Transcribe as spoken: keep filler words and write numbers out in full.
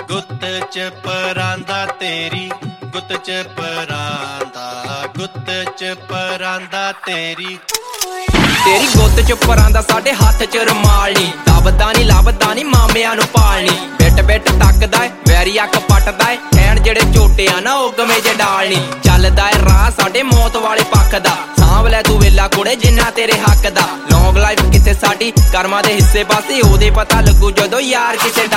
ਗੁੱਤ ਚ ਪਰਾਂਦਾ ਤੇਰੀ, ਗੁੱਤ ਚ ਪਰਾਂਦਾ, ਗੁੱਤ ਚ ਪਰਾਂਦਾ ਤੇਰੀ। ਤੇਰੀ ਗੁੱਤ ਚ ਪਰਾਂਦਾ ਸਾਡੇ ਹੱਥ ਚ ਰੁਮਾਲ ਨੀ, ਦਬਦਾ ਨੀ ਲੱਭਦਾ ਨੀ ਮਾਮਿਆਂ ਨੂੰ ਪਾਲਣੀ। ਬਿੱਟ ਬਿੱਟ ਤੱਕਦਾ ਏ ਵੈਰੀ ਅੱਖ ਪੱਟਦਾ ਏ, ਕਹਿਣ ਜਿਹੜੇ ਝੋਟੇ ਆ ਨਾ ਉਹ ਗਵੇਂ ਜੇ ਡਾਲ ਨੀ। ਚੱਲਦਾ ਏ ਰਾਹ ਸਾਡੇ ਮੌਤ ਵਾਲੇ ਪੱਖ ਦਾ, ਸਾਂਭ ਲੈ ਤੂੰ ਵੇਲਾ ਕੁੜੇ ਜਿੰਨਾ ਤੇਰੇ ਹੱਕ ਦਾ। ਲੌਂਗ ਲਾਈਫ ਕਿੱਥੇ ਸਾਡੀ ਕਰਮਾਂ ਦੇ ਹਿੱਸੇ ਪਾਸੇ, ਉਹਦੇ ਪਤਾ ਲੱਗੂ ਜਦੋਂ ਯਾਰ ਕਿਸੇ ਦਾ